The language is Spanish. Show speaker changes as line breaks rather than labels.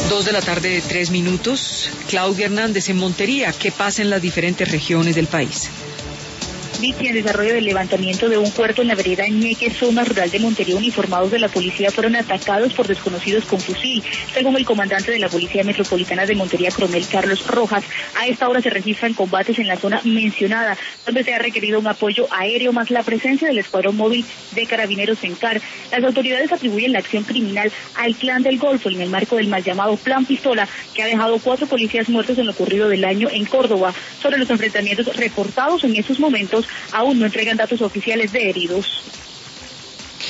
2:03 p.m. Claudia Hernández en Montería. ¿Qué pasa en las diferentes regiones del país?
En desarrollo del levantamiento de un puerto en la vereda Ñeque, zona rural de Montería, uniformados de la policía fueron atacados por desconocidos con fusil. Según el comandante de la Policía Metropolitana de Montería, coronel Carlos Rojas, a esta hora se registran combates en la zona mencionada, donde se ha requerido un apoyo aéreo más la presencia del escuadrón móvil de carabineros en CAR. Las autoridades atribuyen la acción criminal al Clan del Golfo en el marco del mal llamado Plan Pistola, que ha dejado 4 policías muertos en lo ocurrido del año en Córdoba. Sobre los enfrentamientos reportados en estos momentos, aún no entregan datos oficiales de heridos.